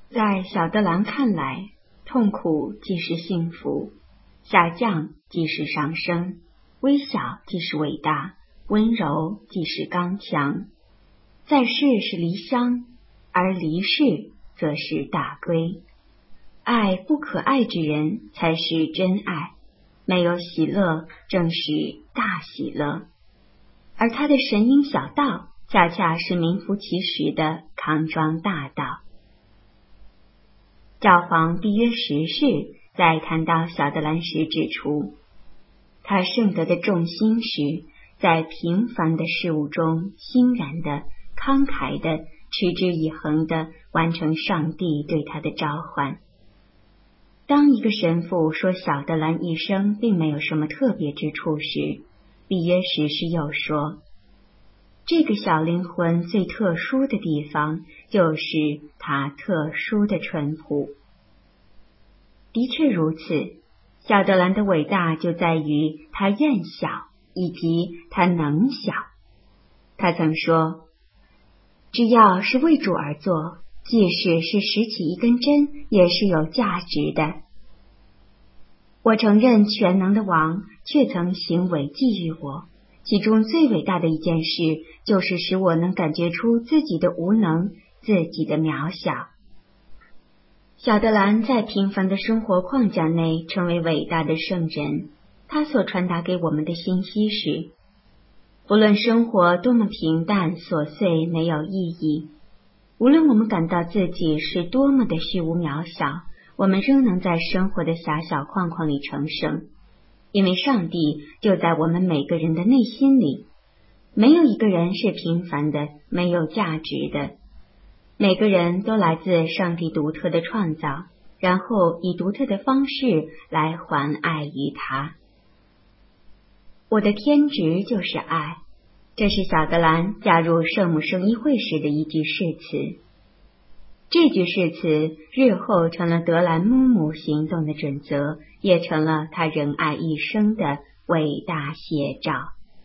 在小德兰看来，痛苦即是幸福，下降即是上升，微小即是伟大，温柔即是刚强。在世是离乡，而离世则是大归。爱不可爱之人才是真爱，没有喜乐正是大喜乐。而他的神鹰小道恰恰是名副其实的康庄大道。教皇毕约十世在谈到小德兰时指出，他圣德的重心是在平凡的事物中欣然的、慷慨的、持之以恒的完成上帝对他的召唤。当一个神父说小德兰一生并没有什么特别之处时，毕约十世又说，这个小灵魂最特殊的地方就是他特殊的淳朴。的确如此，小德兰的伟大就在于他愿小以及他能小。他曾说，只要是为主而做，即使是拾起一根针也是有价值的。我承认全能的王却曾行为寄予我，其中最伟大的一件事就是使我能感觉出自己的无能，自己的渺小。小德兰在平凡的生活框架内成为伟大的圣人，他所传达给我们的信息是，无论生活多么平淡琐碎没有意义，无论我们感到自己是多么的虚无渺小，我们仍能在生活的狭小框框里成圣，因为上帝就在我们每个人的内心里。没有一个人是平凡的，没有价值的，每个人都来自上帝独特的创造，然后以独特的方式来还爱于他。我的天职就是爱，这是小德兰加入圣母圣衣会时的一句誓词。这句誓词日后成了德兰姆姆行动的准则，也成了他仁爱一生的伟大写照。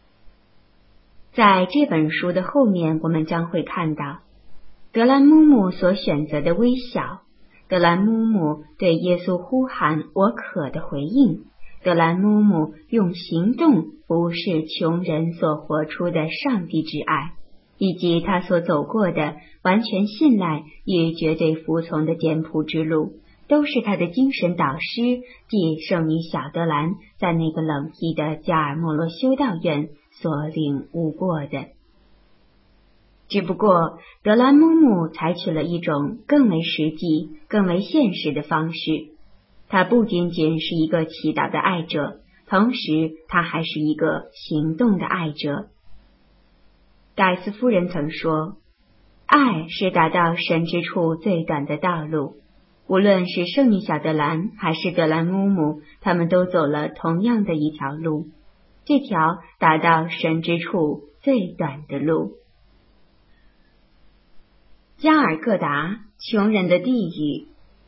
在这本书的后面，我们将会看到德兰姆姆所选择的微笑，德兰姆姆对耶稣呼喊我渴的回应，德兰姆姆用行动不是穷人所活出的上帝之爱，以及他所走过的完全信赖与绝对服从的简朴之路，都是他的精神导师即圣女小德兰在那个冷僻的加尔默罗修道院所领悟过的。只不过德兰姆姆采取了一种更为实际、更为现实的方式，他不仅仅是一个祈祷的爱者，同时他还是一个行动的爱者。盖茨夫人曾说，爱是达到神之处最短的道路。无论是圣女小德兰还是德兰姆姆，他们都走了同样的一条路，这条达到神之处最短的路。加尔各答，穷人的地狱。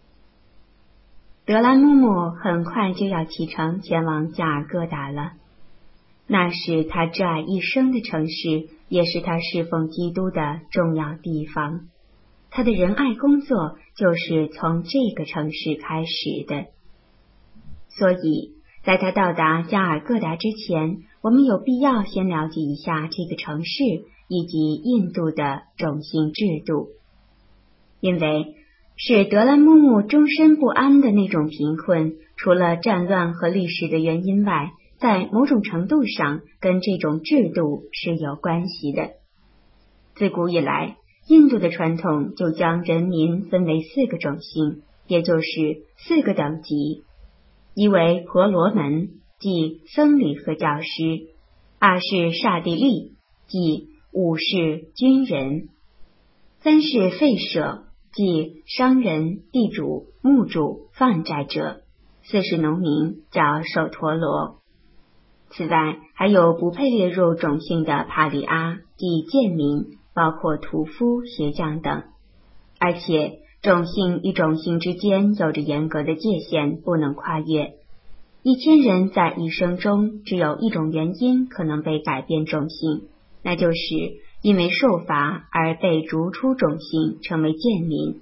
德兰姆姆很快就要启程前往加尔各答了，那是他挚爱一生的城市，也是他侍奉基督的重要地方。他的仁爱工作就是从这个城市开始的。所以在他到达加尔各答之前，我们有必要先了解一下这个城市以及印度的种姓制度。因为使德兰姆姆终身不安的那种贫困，除了战乱和历史的原因外，在某种程度上跟这种制度是有关系的。自古以来，印度的传统就将人民分为4个种姓，也就是4个等级。一为婆罗门，即僧侣和教师；二是刹帝利，即武士、军人；三是吠舍，即商人、地主、牧主、放债者；四是农民，叫首陀罗。此外，还有不配列入种姓的帕里阿，即贱民，包括屠夫、鞋匠等。而且种姓与种姓之间有着严格的界限，不能跨越。1000人在一生中只有一种原因可能被改变种姓，那就是因为受罚而被逐出种姓，成为贱民。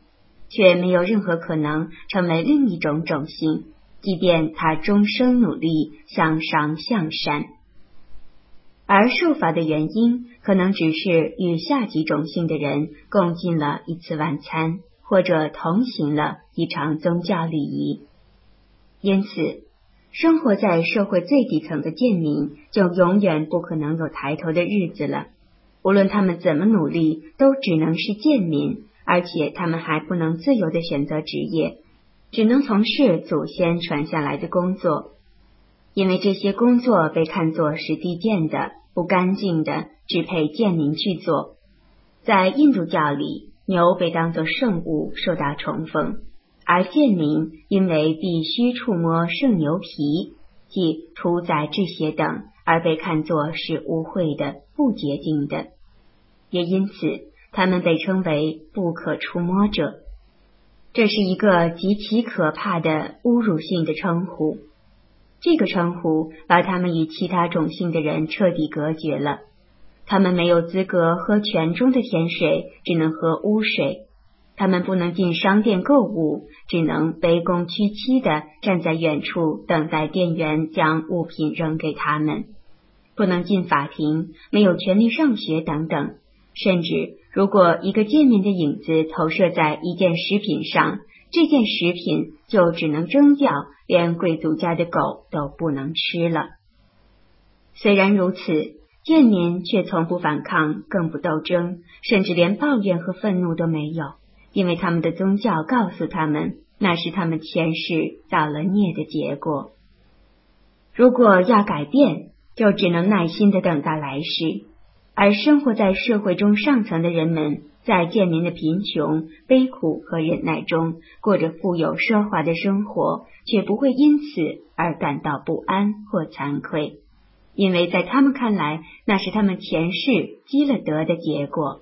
却没有任何可能成为另一种种姓，即便他终生努力向上向善。而受罚的原因可能只是与下级种姓的人共进了一次晚餐，或者同行了一场宗教礼仪。因此，生活在社会最底层的贱民就永远不可能有抬头的日子了。无论他们怎么努力，都只能是贱民，而且他们还不能自由地选择职业，只能从事祖先传下来的工作。因为这些工作被看作是低贱的、不干净的，只配贱民去做。在印度教里，牛被当作圣物受到崇奉，而贱民因为必须触摸圣牛皮，即屠宰制血等，而被看作是污秽的、不洁净的，也因此他们被称为不可触摸者。这是一个极其可怕的侮辱性的称呼。这个称呼把他们与其他种姓的人彻底隔绝了。他们没有资格喝泉中的甜水，只能喝污水。他们不能进商店购物，只能卑躬屈膝地站在远处等待店员将物品扔给他们。不能进法庭，没有权利上学等等。甚至如果一个贱民的影子投射在一件食品上，这件食品就只能扔掉，连贵族家的狗都不能吃了。虽然如此，贱民却从不反抗，更不斗争，甚至连抱怨和愤怒都没有，因为他们的宗教告诉他们，那是他们前世造了孽的结果。如果要改变，就只能耐心地等到来世。而生活在社会中上层的人们，在贱民的贫穷、悲苦和忍耐中，过着富有奢华的生活，却不会因此而感到不安或惭愧，因为在他们看来，那是他们前世积了德的结果。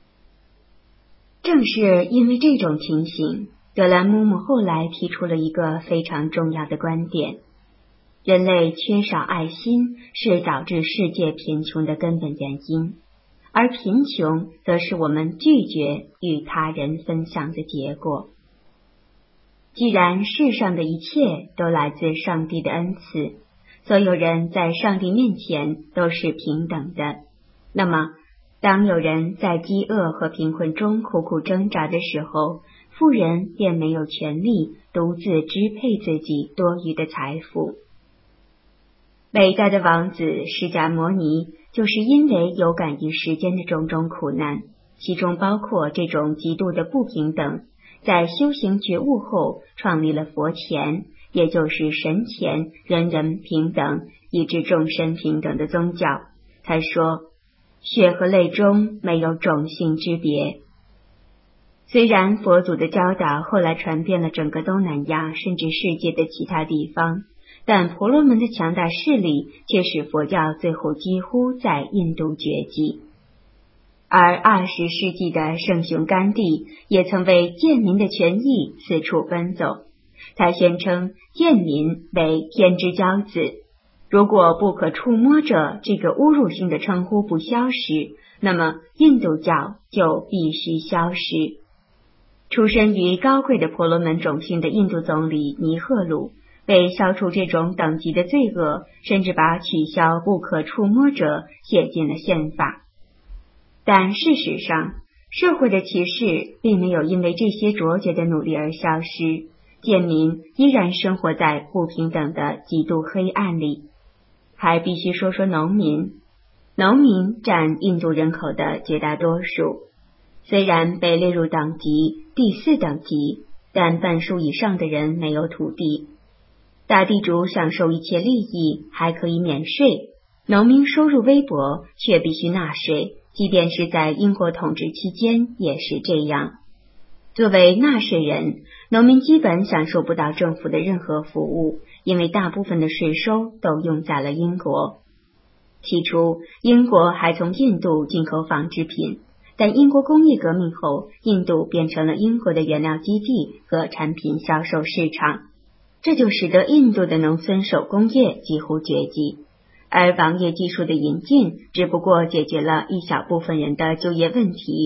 正是因为这种情形，德兰姆姆后来提出了一个非常重要的观点：人类缺少爱心是导致世界贫穷的根本原因，而贫穷则是我们拒绝与他人分享的结果。既然世上的一切都来自上帝的恩赐，所有人在上帝面前都是平等的，那么当有人在饥饿和贫困中苦苦挣扎的时候，富人便没有权利独自支配自己多余的财富。伟大的王子释迦牟尼就是因为有感于世间的种种苦难，其中包括这种极度的不平等，在修行觉悟后创立了佛前，也就是神前人人平等以致众生平等的宗教。他说，血和泪中没有种姓之别。虽然佛祖的教导后来传遍了整个东南亚甚至世界的其他地方，但婆罗门的强大势力却使佛教最后几乎在印度绝迹。而20世纪的圣雄甘地也曾为贱民的权益四处奔走，他宣称贱民为天之骄子，如果不可触摸者这个侮辱性的称呼不消失，那么印度教就必须消失。出身于高贵的婆罗门种姓的印度总理尼赫鲁为消除这种等级的罪恶，甚至把取消不可触摸者写进了宪法。但事实上，社会的歧视并没有因为这些卓绝的努力而消失，贱民依然生活在不平等的极度黑暗里。还必须说说农民。农民占印度人口的绝大多数，虽然被列入等级第4等级，但半数以上的人没有土地。大地主享受一切利益，还可以免税，农民收入微薄，却必须纳税，即便是在英国统治期间也是这样。作为纳税人，农民基本享受不到政府的任何服务，因为大部分的税收都用在了英国。起初，英国还从印度进口纺织品，但英国工业革命后，印度变成了英国的原料基地和产品销售市场，这就使得印度的农村手工业几乎绝迹。而网页技术的引进只不过解决了一小部分人的就业问题，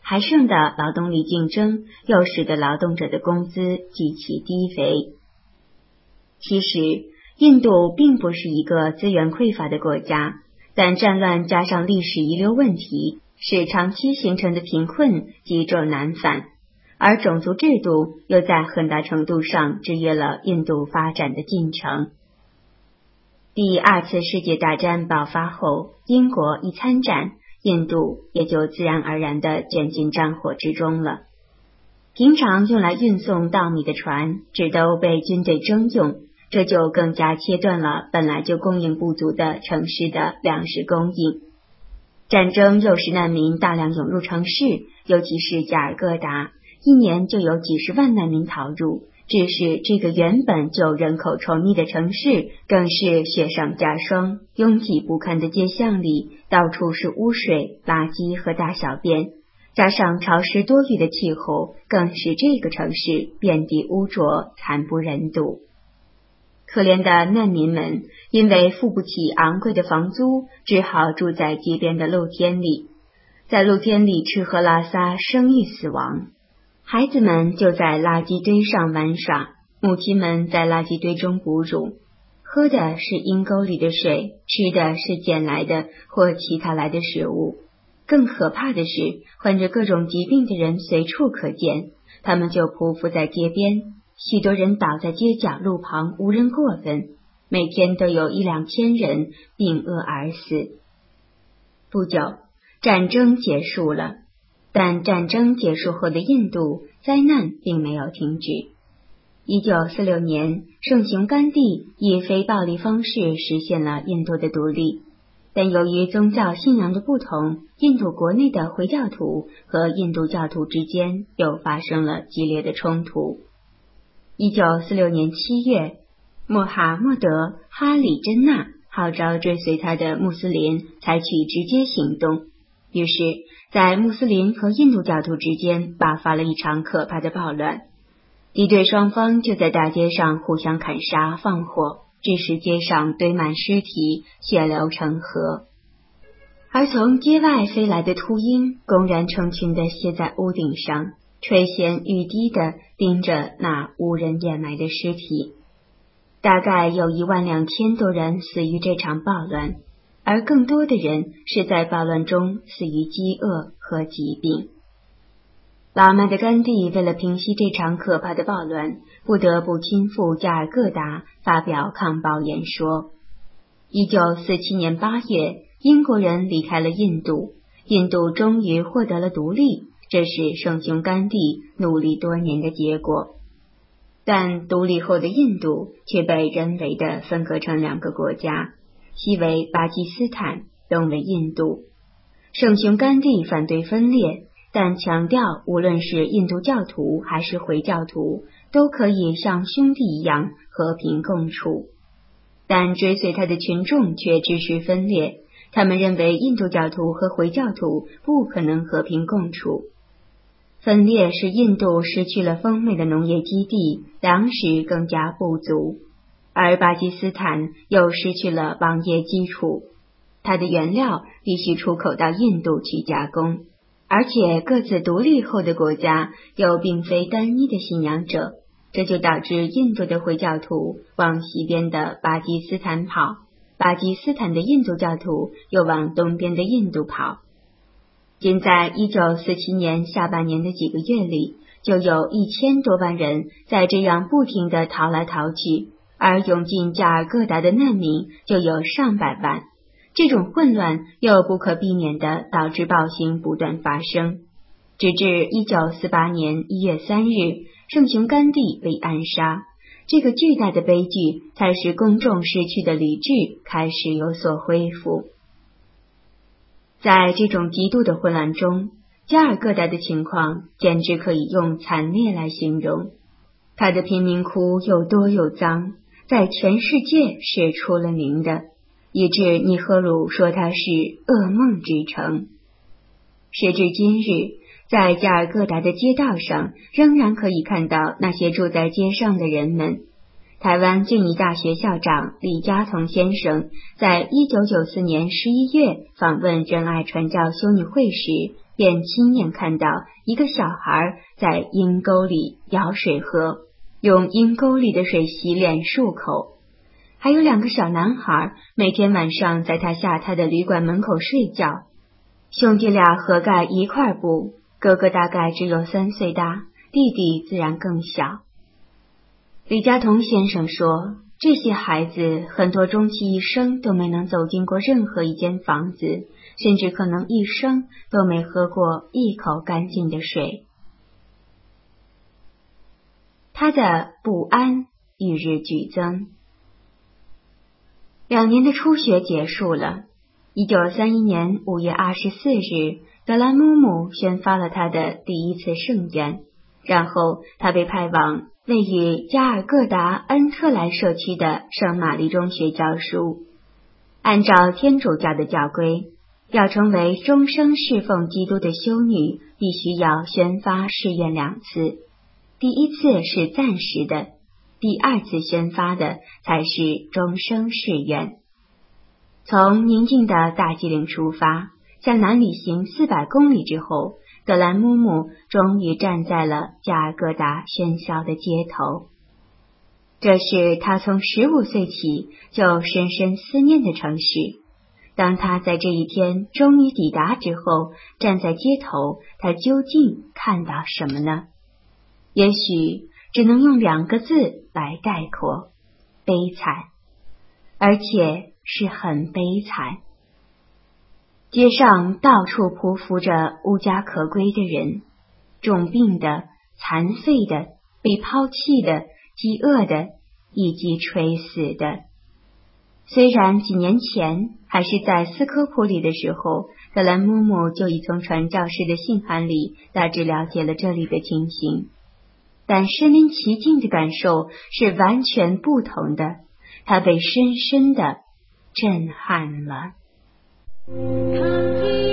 还剩的劳动力竞争又使得劳动者的工资极其低微。其实，印度并不是一个资源匮乏的国家，但战乱加上历史遗留问题，使长期形成的贫困积重难返，而种族制度又在很大程度上制约了印度发展的进程。第二次世界大战爆发后，英国一参战，印度也就自然而然地卷进战火之中了。平常用来运送稻米的船只都被军队征用，这就更加切断了本来就供应不足的城市的粮食供应。战争又使难民大量涌入城市，尤其是加尔各答，一年就有几十万难民逃入，致使这个原本就人口稠密的城市更是雪上加霜。拥挤不堪的街巷里到处是污水、垃圾和大小便，加上潮湿多雨的气候，更使这个城市遍地污浊，惨不忍睹。可怜的难民们因为付不起昂贵的房租，只好住在街边的露天里，在露天里吃喝拉撒，生育死亡。孩子们就在垃圾堆上玩耍，母亲们在垃圾堆中哺乳，喝的是阴沟里的水，吃的是捡来的或其他来的食物。更可怕的是，患着各种疾病的人随处可见，他们就匍匐在街边，许多人倒在街角路旁，无人过问，每天都有1-2千人病饿而死。不久，战争结束了，但战争结束后的印度，灾难并没有停止。1946年，圣雄甘地以非暴力方式实现了印度的独立，但由于宗教信仰的不同，印度国内的回教徒和印度教徒之间又发生了激烈的冲突。1946年7月，穆罕默德·哈里真纳号召追随他的穆斯林采取直接行动，于是在穆斯林和印度教徒之间爆发了一场可怕的暴乱。敌对双方就在大街上互相砍杀放火，致使街上堆满尸体，血流成河。而从街外飞来的秃鹰公然成群地歇在屋顶上，垂涎欲滴地盯着那无人掩埋的尸体。大概有12000多人死于这场暴乱，而更多的人是在暴乱中死于饥饿和疾病。老迈的甘地为了平息这场可怕的暴乱，不得不亲赴加尔各答发表抗暴演说。1947年8月，英国人离开了印度，印度终于获得了独立，这是圣雄甘地努力多年的结果。但独立后的印度却被人为地分割成2个国家，西为巴基斯坦，东为印度。圣雄甘地反对分裂，但强调无论是印度教徒还是回教徒都可以像兄弟一样和平共处。但追随他的群众却支持分裂，他们认为印度教徒和回教徒不可能和平共处。分裂使印度失去了丰美的农业基地，粮食更加不足，而巴基斯坦又失去了网业基础，它的原料必须出口到印度去加工，而且各自独立后的国家又并非单一的信仰者，这就导致印度的回教徒往西边的巴基斯坦跑，巴基斯坦的印度教徒又往东边的印度跑。仅在1947年下半年的几个月里，就有1000多万人在这样不停地逃来逃去，而涌进加尔各答的难民就有上百万。这种混乱又不可避免地导致暴行不断发生，直至1948年1月3日，圣雄甘地被暗杀。这个巨大的悲剧才使公众失去的理智开始有所恢复。在这种极度的混乱中，加尔各答的情况简直可以用惨烈来形容。它的贫民窟又多又脏，在全世界是出了名的，以致尼赫鲁说它是噩梦之城。时至今日，在加尔各答的街道上仍然可以看到那些住在街上的人们。台湾静宜大学校长李嘉彤先生在1994年11月访问仁爱传教修女会时， 便亲眼看到一个小孩在阴沟里舀水喝，用阴沟里的水洗脸漱口，还有2个小男孩每天晚上在他下榻的旅馆门口睡觉。兄弟俩合盖一块布，哥哥大概只有3岁大，弟弟自然更小。李家同先生说，这些孩子很多终其一生都没能走进过任何一间房子，甚至可能一生都没喝过一口干净的水。他的不安与日俱增。2年的初学结束了。1931年5月24日，德兰姆姆宣发了他的第一次圣愿，然后他被派往位于加尔各答恩特莱社区的圣玛丽中学教书。按照天主教的教规，要成为终生侍奉基督的修女，必须要宣发誓愿2次，第一次是暂时的，第2次宣发的才是终生誓愿。从宁静的大吉岭出发，向南旅行400公里之后，德兰姆姆终于站在了加尔各答喧嚣的街头。这是他从15岁起就深深思念的城市。当他在这一天终于抵达之后，站在街头，他究竟看到什么呢？也许只能用2个字来概括：悲惨。而且是很悲惨。街上到处匍匐着无家可归的人，重病的、残废的、被抛弃的、饥饿的，以及垂死的。虽然几年前还是在斯科普里的时候，德兰姆姆就已从传教士的信函里大致了解了这里的情形，但身临其境的感受是完全不同的。他被深深地震撼了。